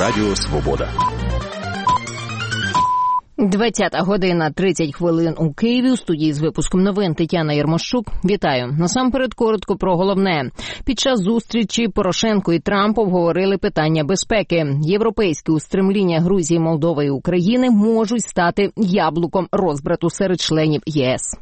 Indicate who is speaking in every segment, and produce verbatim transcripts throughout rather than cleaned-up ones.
Speaker 1: Радіо Свобода.
Speaker 2: двадцята година тридцять хвилин у Києві. У студії з випуском новин Тетяна Єрмощук. Вітаю. Насамперед коротко про головне. Під час зустрічі Порошенко і Трамп обговорили питання безпеки. Європейські устремління Грузії, Молдови і України можуть стати яблуком розбрату серед членів ЄС.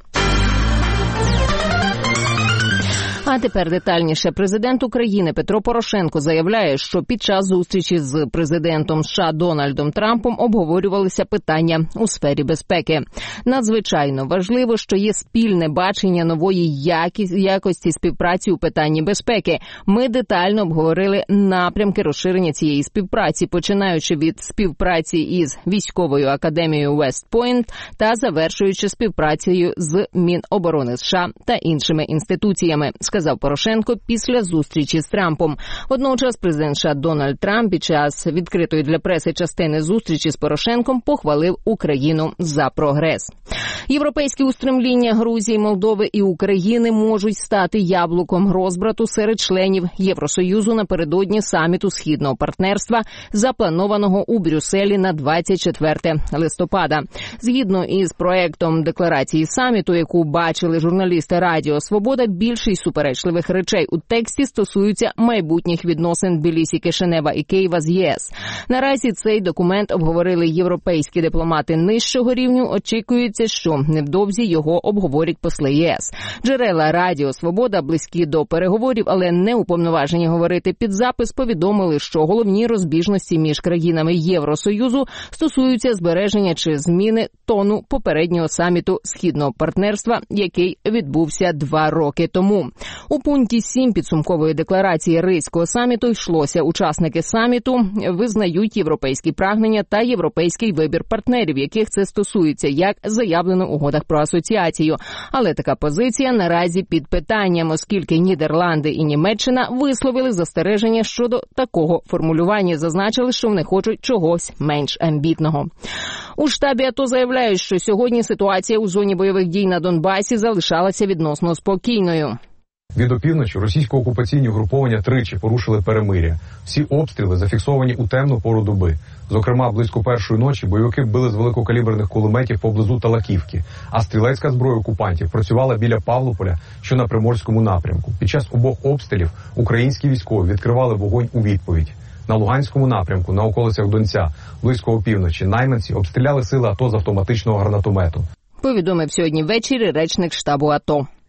Speaker 2: А тепер детальніше. Президент України Петро Порошенко заявляє, що під час зустрічі з президентом США Дональдом Трампом обговорювалися питання у сфері безпеки. Надзвичайно важливо, що є спільне бачення нової якості співпраці у питанні безпеки. Ми детально обговорили напрямки розширення цієї співпраці, починаючи від співпраці із військовою академією Вест-Пойнт та завершуючи співпрацею з Міноборони США та іншими інституціями, сказав Порошенко після зустрічі з Трампом. Водночас президент США Дональд Трамп під час відкритої для преси частини зустрічі з Порошенком похвалив Україну за прогрес. Європейські устремління Грузії, Молдови і України можуть стати яблуком розбрату серед членів Євросоюзу напередодні саміту Східного партнерства, запланованого у Брюсселі на двадцять четверте листопада. Згідно із проектом декларації саміту, яку бачили журналісти Радіо Свобода, більшість суперечливих речей у тексті стосуються майбутніх відносин Тбілісі, Кишинева і Києва з ЄС. Наразі цей документ обговорили європейські дипломати нижчого рівню. Очікується, що невдовзі його обговорять посли ЄС. Джерела Радіо Свобода, близькі до переговорів, але не уповноважені говорити під запис, повідомили, що головні розбіжності між країнами Євросоюзу стосуються збереження чи зміни тону попереднього саміту Східного партнерства, який відбувся два роки тому. У пункті сім підсумкової декларації Ризького саміту йшлося: учасники саміту визнають європейські прагнення та європейський вибір партнерів, яких це стосується, як заявлено у угодах про асоціацію. Але така позиція наразі під питанням, оскільки Нідерланди і Німеччина висловили застереження щодо такого формулювання, зазначили, що вони хочуть чогось менш амбітного. У штабі АТО заявляють, що сьогодні ситуація у зоні бойових дій на Донбасі залишалася відносно спокійною.
Speaker 3: Від опівночі російсько-окупаційні угруповання тричі порушили перемир'я. Всі обстріли зафіксовані у темну пору доби. Зокрема, близько першої ночі бойовики били з великокаліберних кулеметів поблизу Талаківки, а стрілецька зброя окупантів працювала біля Павлополя, що на Приморському напрямку. Під час обох обстрілів українські військові відкривали вогонь у відповідь. На Луганському напрямку, на околицях Донця, близько опівночі, найманці обстріляли сили АТО з автоматичного гранатомету.
Speaker 2: Повідомив сьогодні ввечері речник штабу АТО.